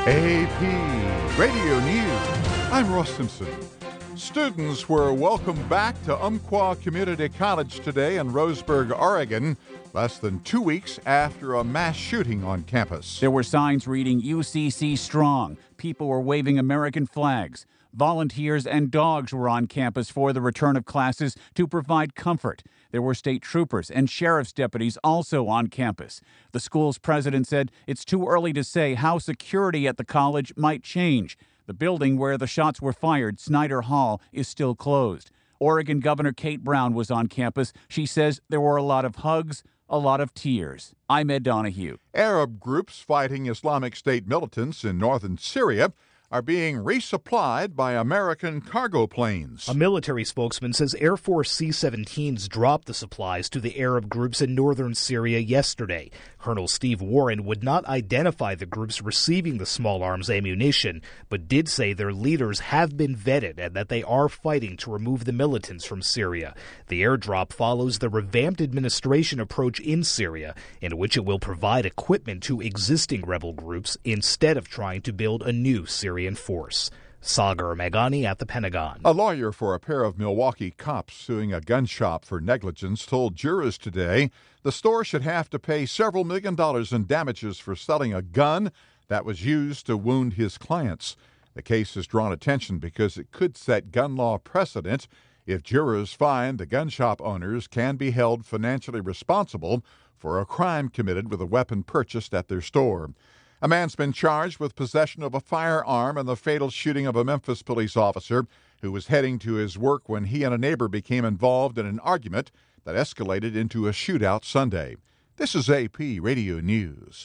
AP Radio News. I'm Ross Simpson. Students were welcomed back to Umpqua Community College today in Roseburg, Oregon, less than 2 weeks after a mass shooting on campus. There were signs reading UCC Strong. People were waving American flags. Volunteers and dogs were on campus for the return of classes to provide comfort. There were state troopers and sheriff's deputies also on campus. The school's president said it's too early to say how security at the college might change. The building where the shots were fired, Snyder Hall, is still closed. Oregon Governor Kate Brown was on campus. She says there were a lot of hugs, a lot of tears. I'm Ed Donahue. Arab groups fighting Islamic State militants in northern Syria are being resupplied by American cargo planes. A military spokesman says Air Force C-17s dropped the supplies to the Arab groups in northern Syria yesterday. Colonel Steve Warren would not identify the groups receiving the small arms ammunition, but did say their leaders have been vetted and that they are fighting to remove the militants from Syria. The airdrop follows the revamped administration approach in Syria, in which it will provide equipment to existing rebel groups instead of trying to build a new Syrian force. Sagar Meghani at the Pentagon. A lawyer for a pair of Milwaukee cops suing a gun shop for negligence told jurors today the store should have to pay several $1 million in damages for selling a gun that was used to wound his clients. The case has drawn attention because it could set gun law precedent if jurors find the gun shop owners can be held financially responsible for a crime committed with a weapon purchased at their store. A man's been charged with possession of a firearm in the fatal shooting of a Memphis police officer who was heading to his work when he and a neighbor became involved in an argument that escalated into a shootout Sunday. This is AP Radio News.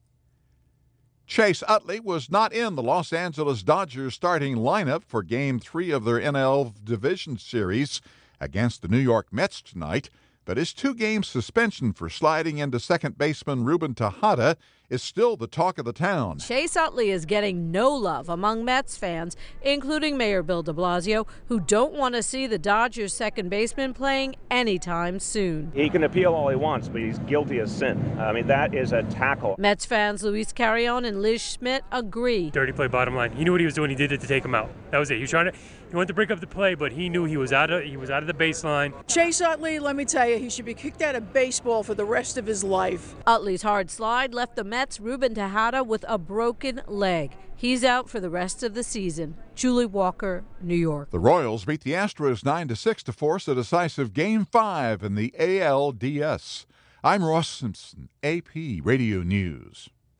Chase Utley was not in the Los Angeles Dodgers starting lineup for Game 3 of their NL Division Series against the New York Mets tonight, but his 2-game suspension for sliding into second baseman Ruben Tejada is still the talk of the town. Chase Utley is getting no love among Mets fans, including Mayor Bill de Blasio, who don't want to see the Dodgers second baseman playing anytime soon. He can appeal all he wants, but he's guilty of sin. I mean, that is a tackle. Mets fans Luis Carrion and Liz Schmidt agree. Dirty play, bottom line. He knew what he was doing. He did it to take him out. That was it. He wanted to break up the play, but he knew he was out of the baseline. Chase Utley, let me tell you, he should be kicked out of baseball for the rest of his life. Utley's hard slide left the Mets' Ruben Tejada with a broken leg. He's out for the rest of the season. Julie Walker, New York. The Royals beat the Astros 9-6 to force a decisive Game 5 in the ALDS. I'm Ross Simpson, AP Radio News.